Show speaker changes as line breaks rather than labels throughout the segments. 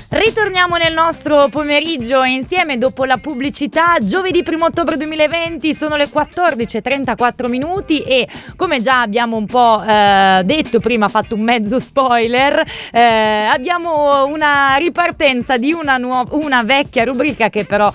Ritorniamo nel nostro pomeriggio insieme dopo la pubblicità. Giovedì 1 ottobre 2020, sono le 14:34 minuti e come già abbiamo un po' detto prima, fatto un mezzo spoiler, abbiamo una ripartenza di una vecchia rubrica che però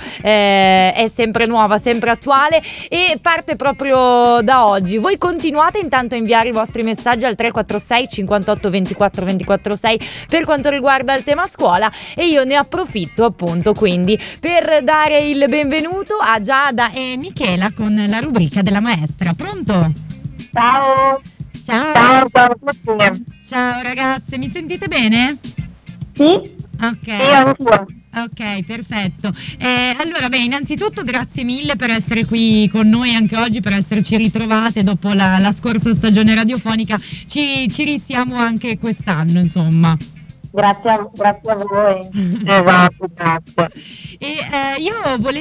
è sempre nuova, sempre attuale e parte proprio da oggi. Voi continuate intanto a inviare i vostri messaggi al 346 58 24 24 6 per quanto riguarda il tema scuola. E io ne approfitto appunto quindi per dare il benvenuto a Giada e Michela con la rubrica della maestra. Pronto?
Ciao.
Ciao.
Ciao a tutti.
Ciao ragazze, mi sentite bene?
Sì?
Ok.
Anch'io.
Ok, perfetto. Allora, innanzitutto grazie mille per essere qui con noi anche oggi, per esserci ritrovate dopo la scorsa stagione radiofonica. Ci risiamo anche quest'anno, insomma.
Grazie a voi. Esatto, grazie.
E io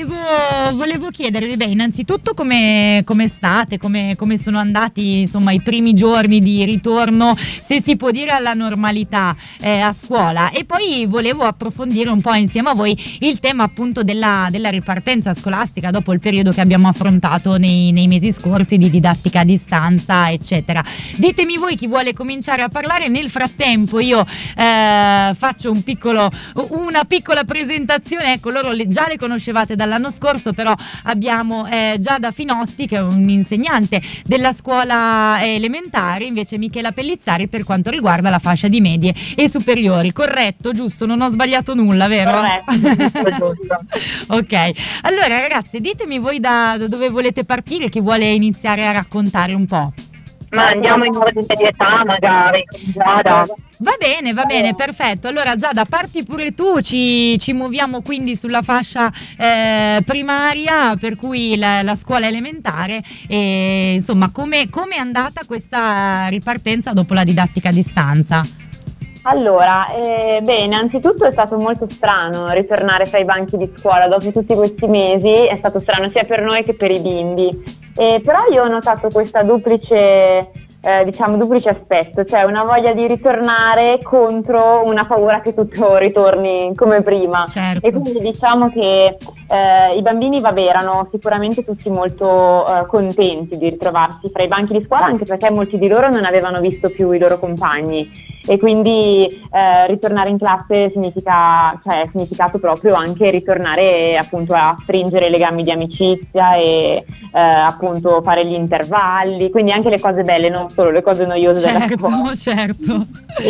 volevo chiedervi, innanzitutto come state, come sono andati insomma i primi giorni di ritorno, se si può dire, alla normalità a scuola, e poi volevo approfondire un po' insieme a voi il tema appunto della ripartenza scolastica dopo il periodo che abbiamo affrontato nei mesi scorsi di didattica a distanza, eccetera. Ditemi voi chi vuole cominciare a parlare. Nel frattempo io faccio una piccola presentazione. Ecco, loro già le conoscevate dall'anno scorso, però abbiamo Giada Finotti, che è un insegnante della scuola elementare, invece Michela Pellizzari per quanto riguarda la fascia di medie e superiori. Corretto, giusto? Non ho sbagliato nulla, vero?
Corretto.
Ok, allora ragazze, ditemi voi da dove volete partire, chi vuole iniziare a raccontare un po'.
Ma andiamo in ordine di età magari, con Giada.
Va bene, perfetto. Allora Giada, parti pure tu, ci muoviamo quindi sulla fascia primaria, per cui la scuola elementare, e insomma come è andata questa ripartenza dopo la didattica a distanza?
Allora, innanzitutto è stato molto strano ritornare fra i banchi di scuola dopo tutti questi mesi, è stato strano sia per noi che per i bimbi, però io ho notato questa duplice aspetto, cioè una voglia di ritornare contro una paura che tutto ritorni come prima.
Certo.
E quindi diciamo che i bambini erano sicuramente tutti molto contenti di ritrovarsi fra i banchi di scuola, anche perché molti di loro non avevano visto più i loro compagni e quindi ritornare in classe ha significato proprio anche ritornare appunto a stringere legami di amicizia e appunto fare gli intervalli, quindi anche le cose belle, non solo le cose noiose della scuola.
Certo.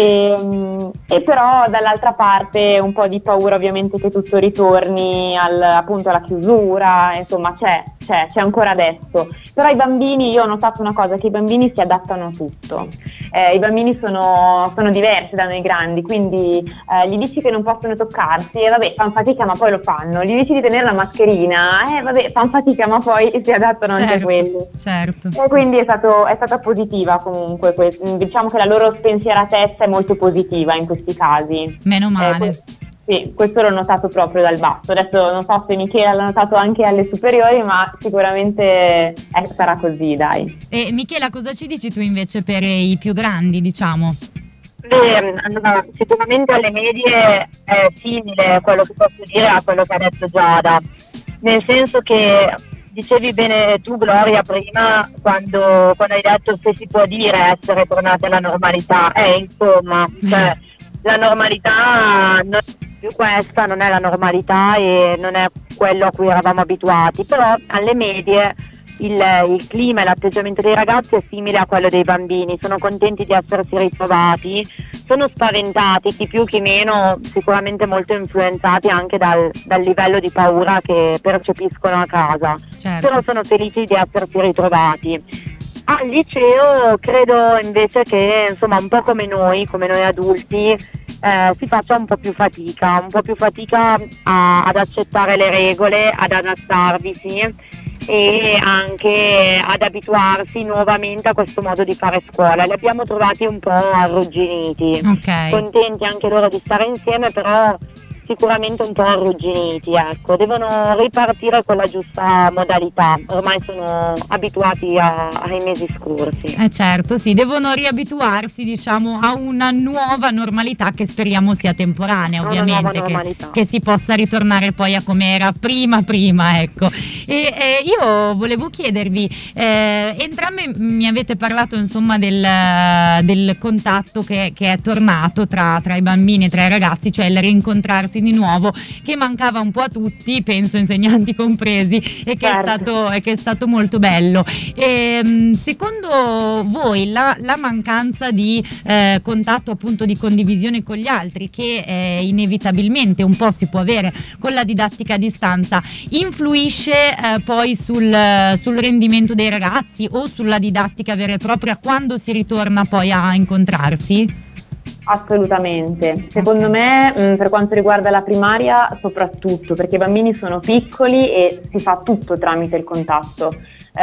E però dall'altra parte un po' di paura ovviamente che tutto ritorni appunto alla chiusura, insomma c'è ancora adesso. Però i bambini, io ho notato una cosa, che i bambini si adattano a tutto. I bambini sono diversi da noi grandi, quindi gli dici che non possono toccarsi e fanno fatica ma poi lo fanno, gli dici di tenere la mascherina fanno fatica ma poi si adattano anche a quelli.
Certo.
E quindi è stata positiva comunque, diciamo che la loro spensieratezza è molto positiva in questi casi.
Meno male.
Sì, questo l'ho notato proprio dal basso. Adesso non so se Michela l'ha notato anche alle superiori, ma sicuramente sarà così, dai.
E Michela, cosa ci dici tu invece per i più grandi, diciamo?
Allora, sicuramente alle medie è simile quello che posso dire a quello che ha detto Giada, nel senso che dicevi bene tu, Gloria, prima quando hai detto se si può dire essere tornate alla normalità, insomma, cioè, la normalità non è più questa, non è la normalità e non è quello a cui eravamo abituati, però alle medie il clima e l'atteggiamento dei ragazzi è simile a quello dei bambini, sono contenti di essersi ritrovati, sono spaventati, chi più chi meno, sicuramente molto influenzati anche dal livello di paura che percepiscono a casa,
certo.
Però sono felici di essersi ritrovati. Al liceo credo invece che insomma un po' come noi adulti si faccia un po' più fatica ad accettare le regole, ad adattarvisi e anche ad abituarsi nuovamente a questo modo di fare scuola. Li abbiamo trovati un po' arrugginiti,
Okay.
Contenti anche loro di stare insieme, però sicuramente un po' arrugginiti, ecco, devono ripartire con la giusta modalità, ormai sono abituati ai mesi scorsi.
Certo, sì, devono riabituarsi, diciamo, a una nuova normalità che speriamo sia temporanea, ovviamente, che si possa ritornare poi a come era prima, ecco. E io volevo chiedervi, entrambi mi avete parlato insomma del contatto che è tornato tra i bambini e tra i ragazzi, cioè il rincontrarsi di nuovo, che mancava un po' a tutti, penso insegnanti compresi, e che è stato molto bello. E, secondo voi la mancanza di contatto, appunto, di condivisione con gli altri, che inevitabilmente un po' si può avere con la didattica a distanza, influisce poi sul rendimento dei ragazzi o sulla didattica vera e propria quando si ritorna poi a incontrarsi?
Assolutamente, secondo me per quanto riguarda la primaria soprattutto, perché i bambini sono piccoli e si fa tutto tramite il contatto.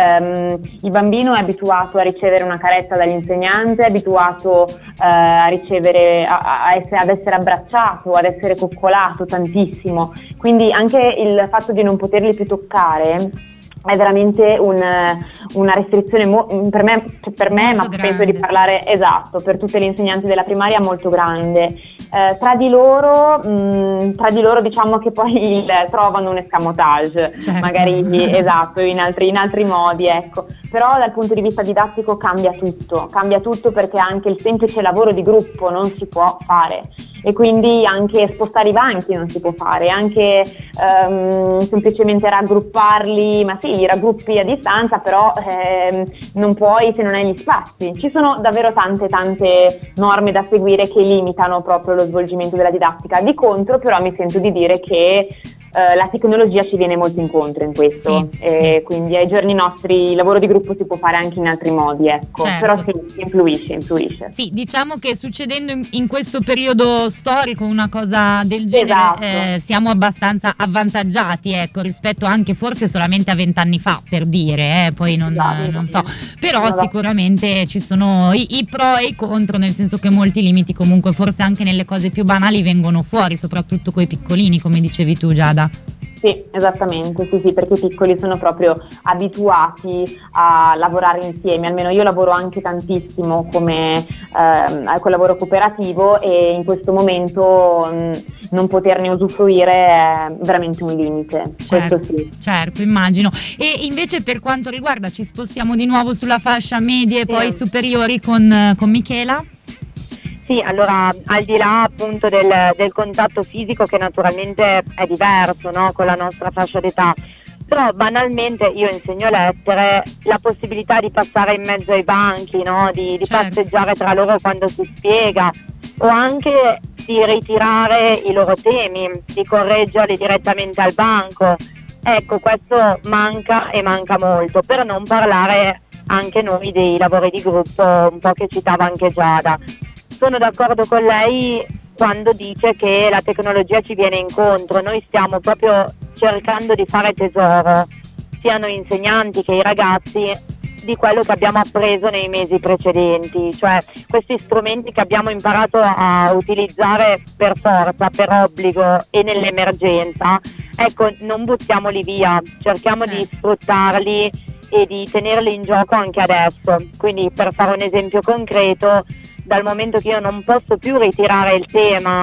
Il bambino è abituato a ricevere una carezza dall'insegnante, è abituato a ricevere, ad essere abbracciato, ad essere coccolato tantissimo, quindi anche il fatto di non poterli più toccare è veramente una restrizione per me, ma
grande.
penso di parlare esatto per tutte le insegnanti della primaria, molto grande. Tra di loro diciamo che poi trovano un escamotage,
certo.
Magari esatto, in altri modi, ecco. Però dal punto di vista didattico cambia tutto perché anche il semplice lavoro di gruppo non si può fare e quindi anche spostare i banchi non si può fare, anche semplicemente raggrupparli, ma sì, li raggruppi a distanza, però non puoi se non hai gli spazi. Ci sono davvero tante norme da seguire che limitano proprio lo svolgimento della didattica. Di contro però mi sento di dire che la tecnologia ci viene molto incontro in questo, sì. Quindi ai giorni nostri il lavoro di gruppo si può fare anche in altri modi, ecco.
Certo.
Però sì, influisce.
Sì, diciamo che succedendo in questo periodo storico una cosa del genere,
esatto.
Siamo abbastanza avvantaggiati, ecco, rispetto anche forse solamente a 20 anni fa, per dire, poi non so, però sicuramente ci sono i pro e i contro, nel senso che molti limiti comunque forse anche nelle cose più banali vengono fuori, soprattutto coi piccolini, come dicevi tu, Giada.
Sì, esattamente, sì, perché i piccoli sono proprio abituati a lavorare insieme, almeno io lavoro anche tantissimo come col lavoro cooperativo e in questo momento non poterne usufruire è veramente un limite,
certo,
questo sì.
Certo, immagino. E invece per quanto riguarda, ci spostiamo di nuovo sulla fascia medie e poi superiori con Michela?
Sì, allora al di là appunto del contatto fisico che naturalmente è diverso, no, con la nostra fascia d'età, però banalmente io insegno lettere, la possibilità di passare in mezzo ai banchi, no, di passeggiare tra loro quando si spiega o anche di ritirare i loro temi, di correggerli direttamente al banco, ecco, questo manca e manca molto, per non parlare anche noi dei lavori di gruppo un po' che citava anche Giada. Sono d'accordo con lei quando dice che la tecnologia ci viene incontro, noi stiamo proprio cercando di fare tesoro, siano insegnanti che i ragazzi, di quello che abbiamo appreso nei mesi precedenti, cioè questi strumenti che abbiamo imparato a utilizzare per forza, per obbligo e nell'emergenza, ecco, non buttiamoli via, cerchiamo di sfruttarli e di tenerli in gioco anche adesso. Quindi, per fare un esempio concreto, dal momento che io non posso più ritirare il tema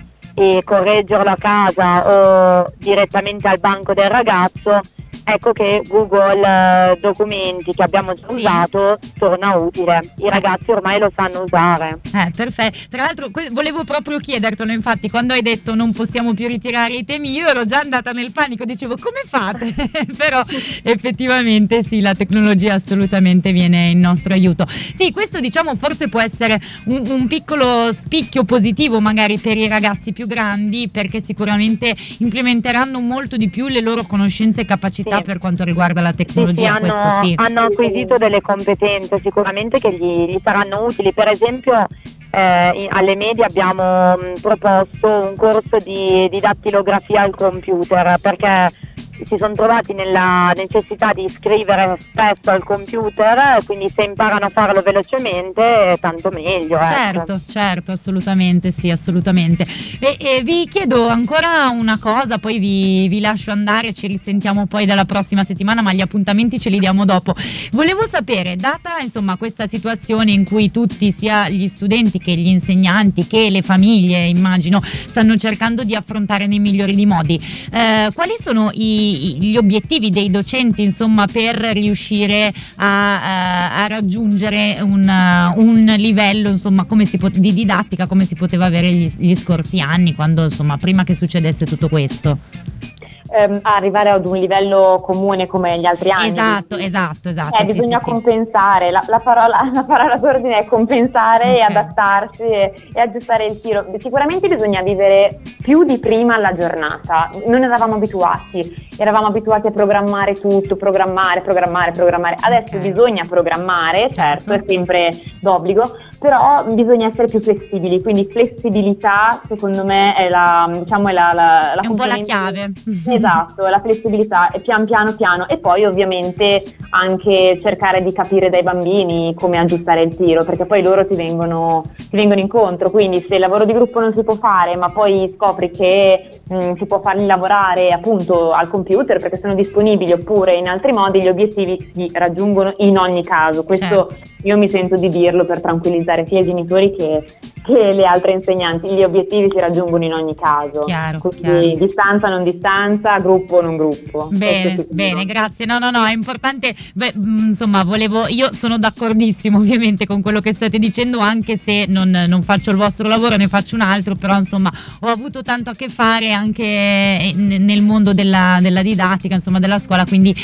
e correggerlo a casa o direttamente al banco del ragazzo, ecco che Google Documenti che abbiamo già usato torna utile. I ragazzi ormai lo sanno usare.
Perfetto. Tra l'altro volevo proprio chiedertelo, infatti quando hai detto non possiamo più ritirare i temi io ero già andata nel panico, dicevo come fate? Però effettivamente sì, la tecnologia assolutamente viene in nostro aiuto. Sì, questo diciamo forse può essere un piccolo spicchio positivo magari per i ragazzi più grandi, perché sicuramente implementeranno molto di più le loro conoscenze e capacità per quanto riguarda la tecnologia.
Hanno acquisito delle competenze sicuramente che gli saranno utili. Per esempio alle medie abbiamo proposto un corso di dattilografia al computer, perché si sono trovati nella necessità di scrivere spesso al computer, quindi se imparano a farlo velocemente tanto meglio.
Certo, assolutamente sì, assolutamente. E vi chiedo ancora una cosa, poi vi lascio andare, ci risentiamo poi dalla prossima settimana, ma gli appuntamenti ce li diamo dopo. Volevo sapere, data insomma questa situazione in cui tutti, sia gli studenti che gli insegnanti che le famiglie, immagino, stanno cercando di affrontare nei migliori di modi, quali sono gli obiettivi dei docenti insomma per riuscire a raggiungere un livello insomma di didattica come si poteva avere gli scorsi anni, quando insomma prima che succedesse tutto questo?
Arrivare ad un livello comune come gli altri anni.
Esatto.
Bisogna compensare, la parola d'ordine è compensare, okay, e adattarsi e aggiustare il tiro. Sicuramente bisogna vivere più di prima la giornata, non eravamo abituati a programmare tutto, programmare. Adesso bisogna programmare, certo, è sempre d'obbligo, però bisogna essere più flessibili, quindi flessibilità secondo me è la
è un po' la chiave.
Esatto, la flessibilità e piano e poi ovviamente anche cercare di capire dai bambini come aggiustare il tiro, perché poi loro ti vengono incontro, quindi se il lavoro di gruppo non si può fare ma poi scopri che si può farli lavorare appunto al computer perché sono disponibili oppure in altri modi, gli obiettivi si raggiungono in ogni caso. Questo certo. Io mi sento di dirlo per tranquillizzare sia i genitori che le altre insegnanti, gli obiettivi si raggiungono in ogni caso.
Chiaro.
Distanza non distanza, gruppo non gruppo.
Bene, grazie. No, è importante. Insomma, io sono d'accordissimo ovviamente con quello che state dicendo, anche se non faccio il vostro lavoro, ne faccio un altro, però insomma ho avuto tanto a che fare anche nel mondo della didattica, insomma della scuola, quindi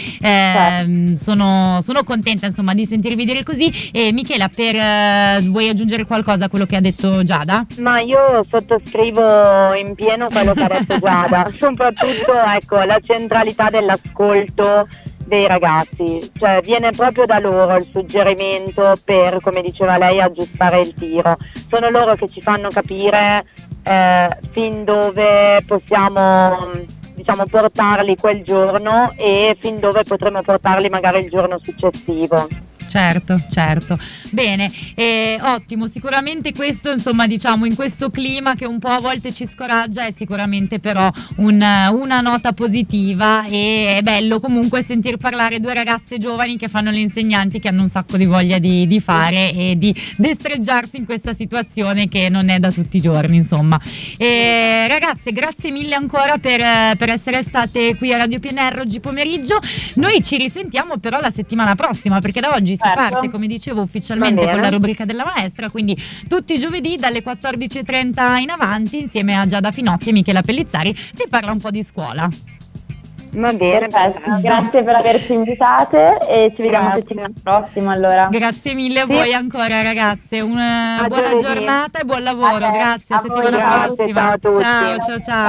sono contenta insomma di sentirvi dire così. E Michela, vuoi aggiungere qualcosa a quello che ha detto Giada?
Ma io sottoscrivo in pieno quello che ha detto Giada, soprattutto la centralità dell'ascolto dei ragazzi, cioè viene proprio da loro il suggerimento per, come diceva lei, aggiustare il tiro. Sono loro che ci fanno capire fin dove possiamo portarli quel giorno e fin dove potremo portarli magari il giorno successivo.
Certo. Bene, ottimo. Sicuramente questo, insomma, diciamo, in questo clima che un po' a volte ci scoraggia, è sicuramente però una nota positiva, e è bello comunque sentir parlare due ragazze giovani che fanno le insegnanti, che hanno un sacco di voglia di fare e di destreggiarsi in questa situazione che non è da tutti i giorni, insomma. Ragazze, grazie mille ancora per essere state qui a Radio PNR oggi pomeriggio. Noi ci risentiamo però la settimana prossima, perché da oggi si parte, come dicevo, ufficialmente con la rubrica della maestra, quindi tutti i giovedì dalle 14:30 in avanti, insieme a Giada Finotti e Michela Pellizzari, si parla un po' di scuola.
Va bene,
grazie per averci invitate e ci vediamo settimana prossima allora.
Grazie mille a voi ancora, ragazze, una buona giornata e buon lavoro. Grazie, a settimana prossima.
Ciao a tutti.
Ciao.